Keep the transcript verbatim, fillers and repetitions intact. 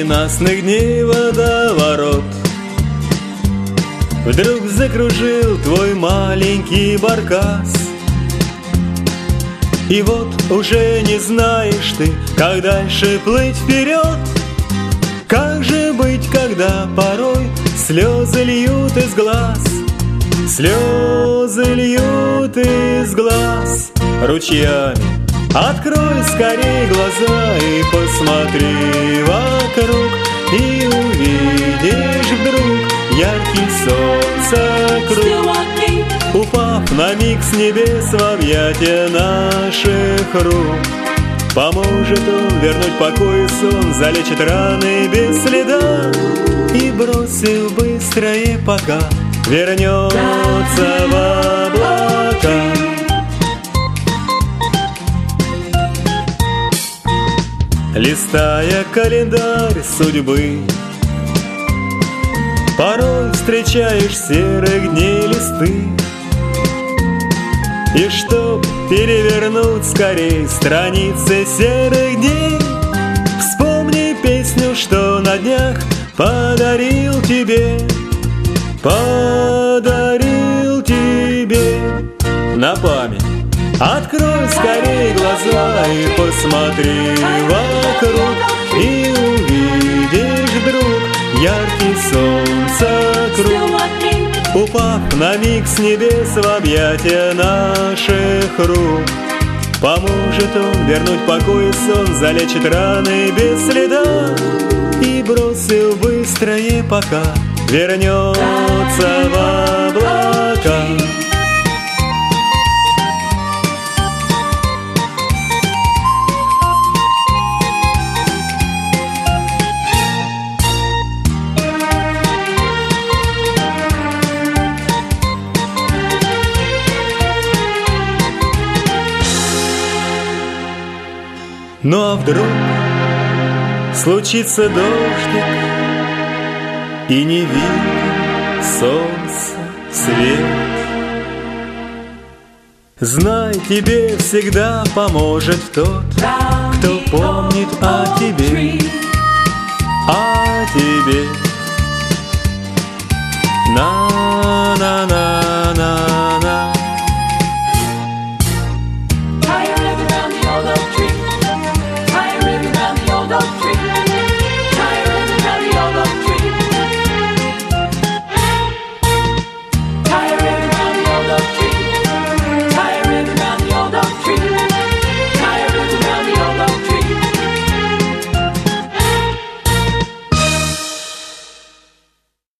ненастных дней водоворот вдруг закружил твой маленький баркас. И вот уже не знаешь ты, как дальше плыть вперед. Как же быть, когда порой слезы льют из глаз, слезы льют из глаз ручьями? Открой скорей глаза и посмотри вокруг, и увидишь вдруг яркий солнца круг. Упав на миг с небес в объятия наших рук, поможет он вернуть покой и сон, залечит раны без следа. И бросив быстрое пока, вернется в облака. Листая календарь судьбы, порой встречаешь серых дней листы. И чтоб перевернуть скорей страницы серых дней, вспомни песню, что на днях подарил тебе, подарил тебе на память. Открой скорей глаза и посмотри вокруг, и увидишь вдруг яркий солнца круг. Упав на миг с небес в объятия наших рук, поможет он вернуть покой и сон, залечит раны без следа. И бросив быстрое пока, вернется в облака. Ну а вдруг случится дождик, и не видно солнца свет? Знай, тебе всегда поможет тот, кто помнит о тебе, о тебе.